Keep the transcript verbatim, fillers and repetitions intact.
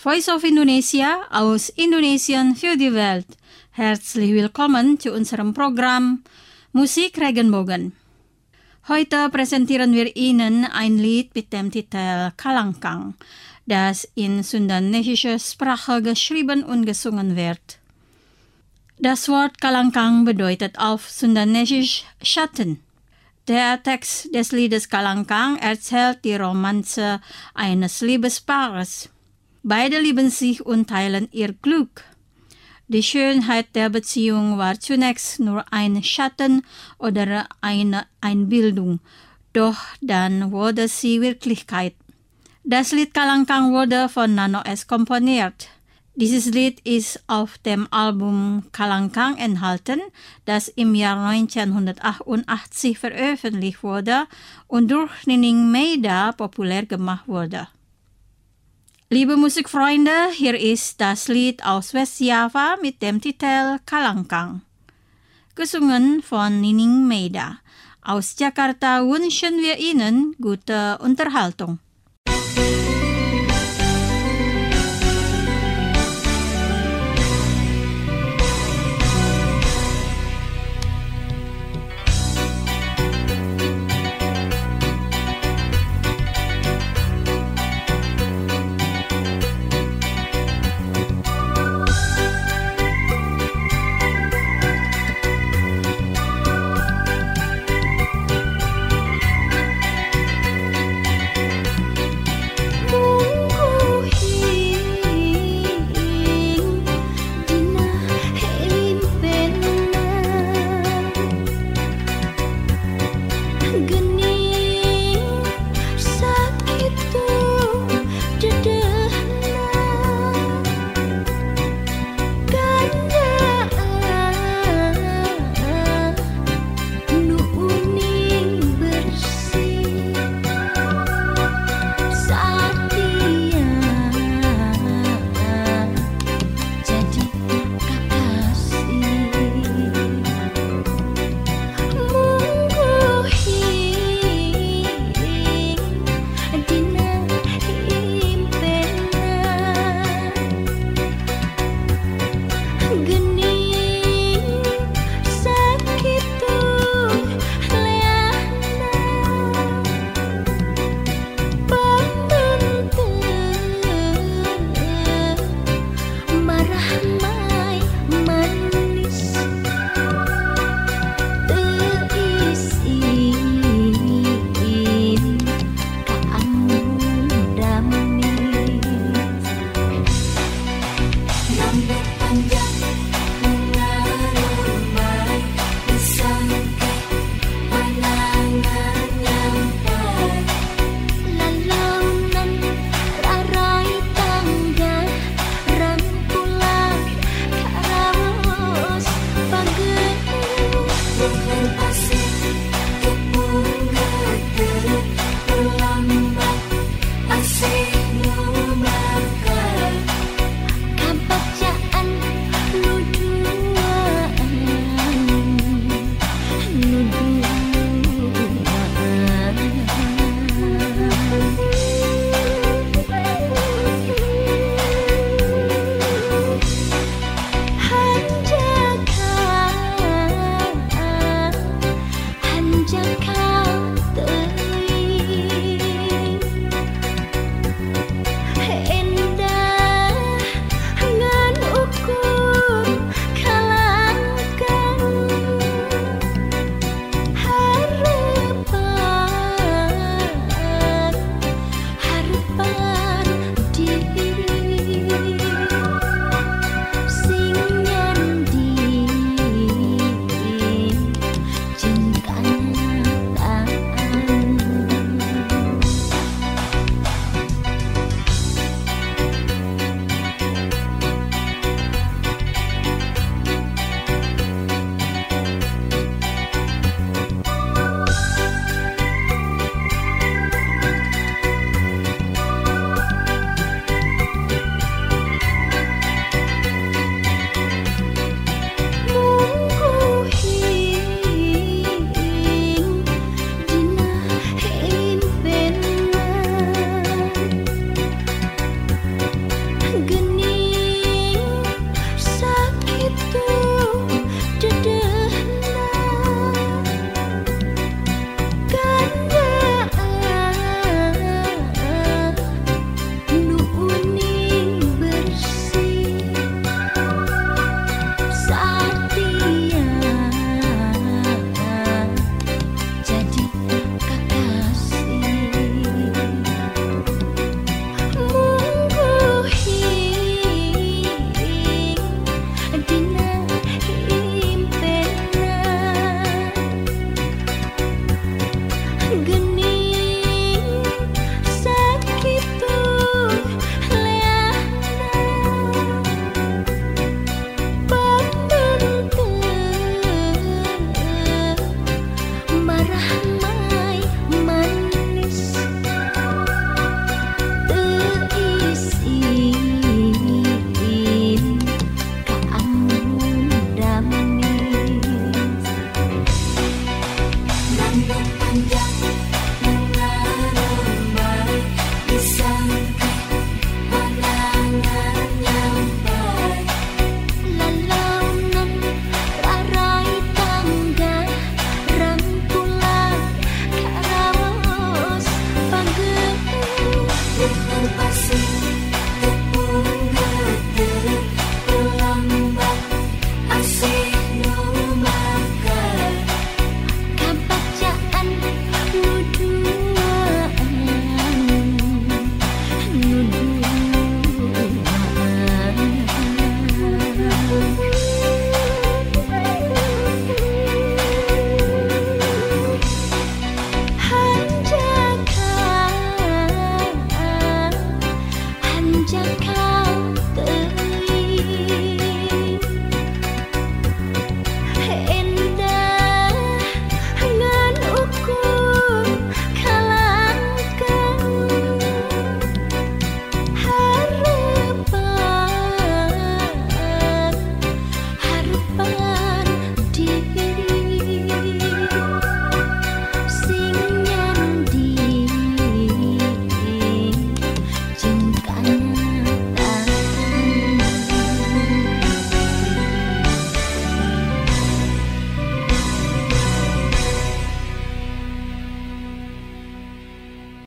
Voice of Indonesia aus Indonesien für die Welt. Herzlich willkommen zu unserem Programm Musik Regenbogen. Heute präsentieren wir Ihnen ein Lied mit dem Titel Kalangkang, das in sundanesischer Sprache geschrieben und gesungen wird. Das Wort Kalangkang bedeutet auf Sundanesisch Schatten. Der Text des Liedes Kalangkang erzählt die Romanze eines Liebespaares. Beide lieben sich und teilen ihr Glück. Die Schönheit der Beziehung war zunächst nur ein Schatten oder eine Einbildung, doch dann wurde sie Wirklichkeit. Das Lied Kalangkang wurde von Nano S. komponiert. Dieses Lied ist auf dem Album Kalangkang enthalten, das im Jahr neunzehnhundertachtundachtzig veröffentlicht wurde und durch Nining Meida populär gemacht wurde. Liebe Musikfreunde, hier ist das Lied aus Westjava mit dem Titel Kalangkang, gesungen von Nining Meida. Aus Jakarta wünschen wir Ihnen gute Unterhaltung.